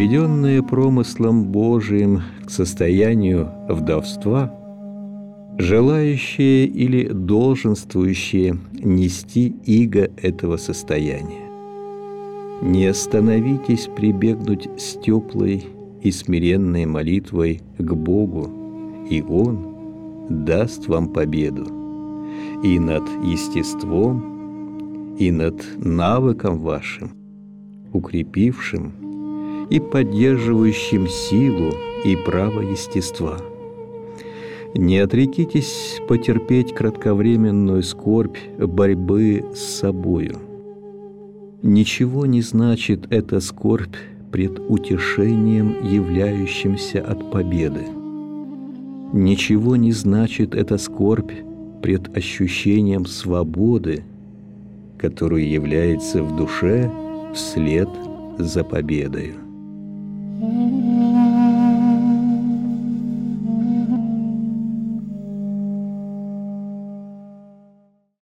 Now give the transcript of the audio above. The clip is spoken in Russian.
приведенные промыслом Божиим к состоянию вдовства, желающие или долженствующие нести иго этого состояния. Не остановитесь прибегнуть с теплой и смиренной молитвой к Богу, и Он даст вам победу и над естеством, и над навыком вашим, укрепившим и поддерживающим силу и право естества. Не отрекитесь потерпеть кратковременную скорбь борьбы с собою. Ничего не значит эта скорбь пред утешением, являющимся от победы. Ничего не значит эта скорбь пред ощущением свободы, которая является в душе вслед за победою.